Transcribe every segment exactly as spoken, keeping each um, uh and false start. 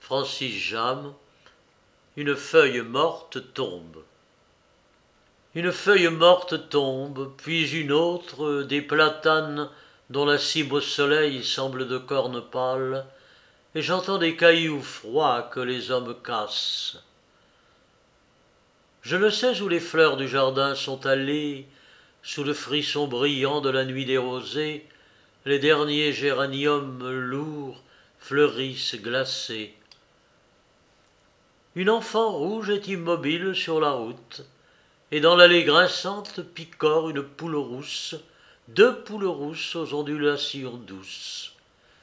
Francis Jammes, une feuille morte tombe. Une feuille morte tombe, puis une autre, des platanes dont la cime au soleil semble de cornes pâles, et j'entends des cailloux froids que les hommes cassent. Je ne sais où les fleurs du jardin sont allées, sous le frisson brillant de la nuit des rosées, les derniers géraniums lourds fleurissent glacés. Une enfant rouge est immobile sur la route, et dans l'allée grinçante picore une poule rousse, deux poules rousses aux ondulations douces.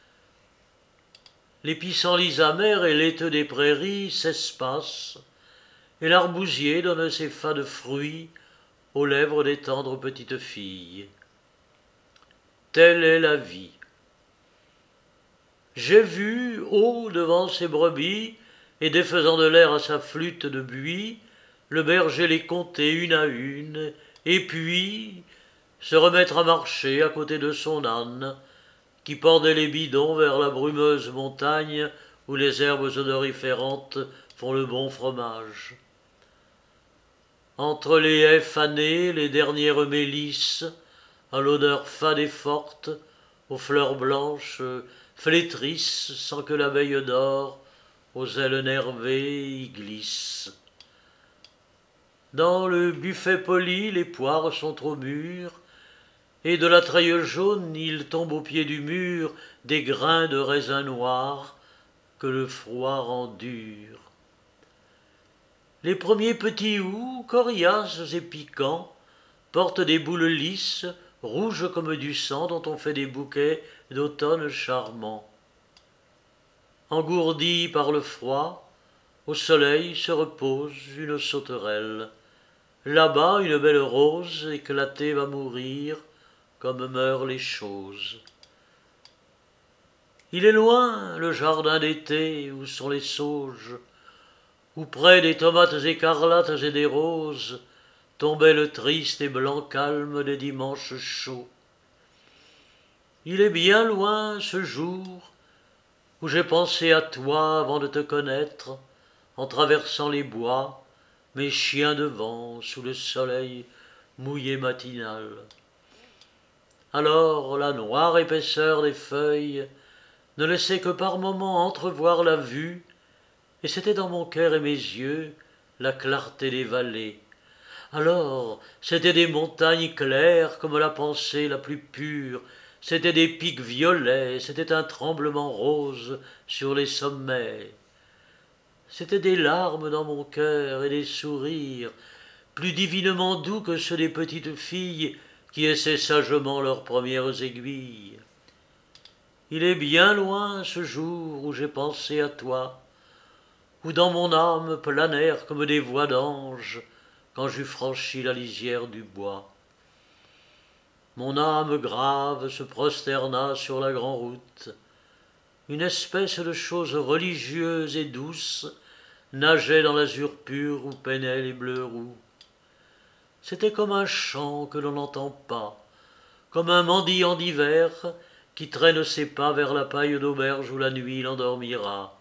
Les pissenlits amers et laiteux des prairies s'espacent, et l'arbousier donne ses fades fruits aux lèvres des tendres petites filles. Telle est la vie. J'ai vu, haut devant ses brebis, et défaisant de l'air à sa flûte de buis, le berger les compter une à une, et puis se remettre à marcher à côté de son âne, qui pendait les bidons vers la brumeuse montagne où les herbes odoriférantes font le bon fromage. Entre les haies fanées, les dernières mélisses, à l'odeur fade et forte, aux fleurs blanches, flétrissent sans que l'abeille d'or, aux ailes nervées, y glisse. Dans le buffet poli, les poires sont trop mûres, et de la treille jaune, il tombe au pied du mur des grains de raisin noir que le froid rend durs. Les premiers petits houx, coriaces et piquants, portent des boules lisses, rouges comme du sang dont on fait des bouquets d'automne charmants. Engourdie par le froid, au soleil se repose une sauterelle. Là-bas, une belle rose éclatée va mourir, comme meurent les choses. Il est loin, le jardin d'été, où sont les sauges, où près des tomates écarlates et des roses, tombait le triste et blanc calme des dimanches chauds. Il est bien loin, ce jour, où j'ai pensé à toi avant de te connaître, en traversant les bois, mes chiens devant, sous le soleil mouillé matinal. Alors la noire épaisseur des feuilles ne laissait que par moments entrevoir la vue, et c'était dans mon cœur et mes yeux la clarté des vallées. Alors c'étaient des montagnes claires comme la pensée la plus pure, c'étaient des pics violets, c'était un tremblement rose sur les sommets. C'étaient des larmes dans mon cœur et des sourires, plus divinement doux que ceux des petites filles qui essaient sagement leurs premières aiguilles. Il est bien loin ce jour où j'ai pensé à toi, où dans mon âme planèrent comme des voix d'anges quand j'eus franchi la lisière du bois. Mon âme grave se prosterna sur la grande-route. Une espèce de chose religieuse et douce nageait dans l'azur pur où peinaient les bleus roux. C'était comme un chant que l'on n'entend pas, comme un mendiant d'hiver qui traîne ses pas vers la paille d'auberge où la nuit l'endormira.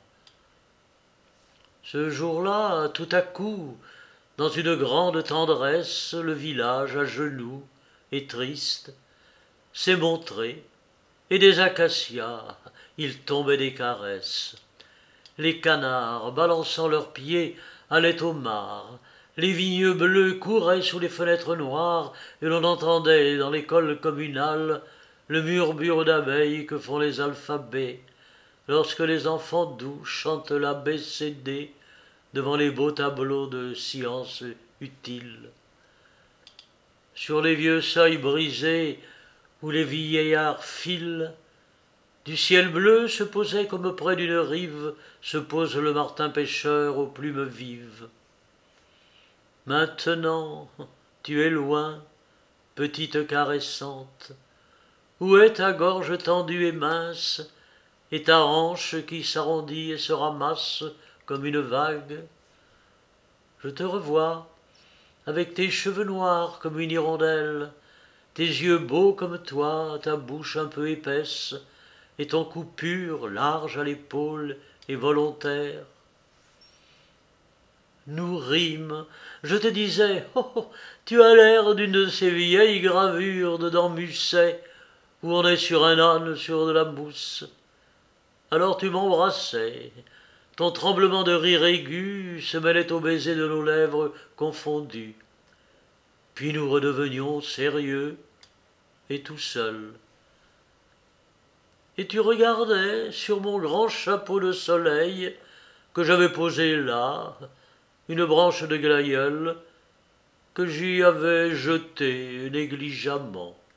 Ce jour-là, tout à coup, dans une grande tendresse, le village à genoux et triste s'est montré, et des acacias, il tombait des caresses. Les canards, balançant leurs pieds, allaient au mar. Les vigneux bleus couraient sous les fenêtres noires, et l'on entendait dans l'école communale le murmure d'abeilles que font les alphabets, lorsque les enfants doux chantent l'A B C D devant les beaux tableaux de science utile. Sur les vieux seuils brisés où les vieillards filent, du ciel bleu se posait comme près d'une rive se pose le martin pêcheur aux plumes vives. Maintenant, tu es loin, petite caressante. Où est ta gorge tendue et mince, et ta hanche qui s'arrondit et se ramasse comme une vague? Je te revois, avec tes cheveux noirs comme une hirondelle, tes yeux beaux comme toi, ta bouche un peu épaisse, et ton cou pur, large à l'épaule et volontaire. Nous rîmes. Je te disais, oh, oh, tu as l'air d'une de ces vieilles gravures de dans Musset, où on est sur un âne sur de la mousse. Alors tu m'embrassais. Ton tremblement de rire aigu se mêlait au baiser de nos lèvres confondues. Puis nous redevenions sérieux et tout seuls. Et tu regardais sur mon grand chapeau de soleil que j'avais posé là, une branche de glaïeul que j'y avais jetée négligemment.